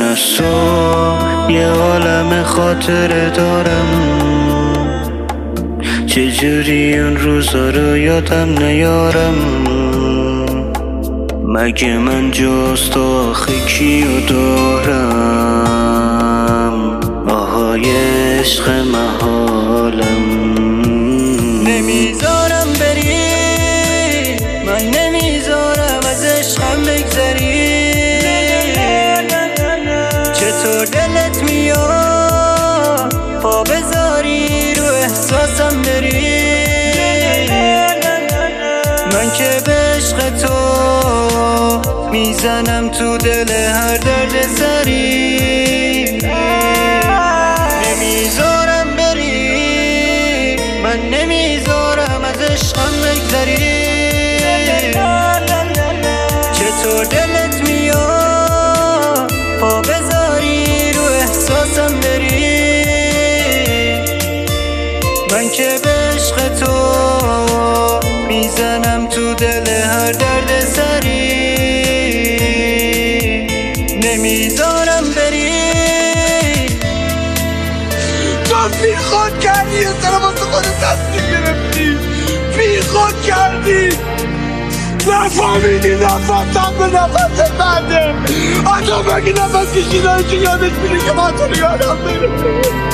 از تو یه عالم خاطره دارم، چجوری اون روزا رو یادم نیارم. مگه من جز تو آخه کیو دارم؟ آهای عشق محالم. نمیذارم بری، من نمیذارم از عشقم بگذری. چطور دلت میاد پا بذاری رو احساسم بری؟ من که به عشق تو میزنم تو دل هر درد سری. نمیذارم بری، من نمیذارم از عشقم بگذری. چطور دلت میاد پا بذاری رو احساسم بری؟ من که به عشق تو میزنم تو دل هر درد سری. نمیذارم بری. تو بی خود کردی، یه سر واسه خودت تصمیم گرفتی، بی خود کردی. نفهمیدی نفستم به نفست بعده. آتا مگه نفس کشیدنشو یادت میره که من تو رو یادم میره؟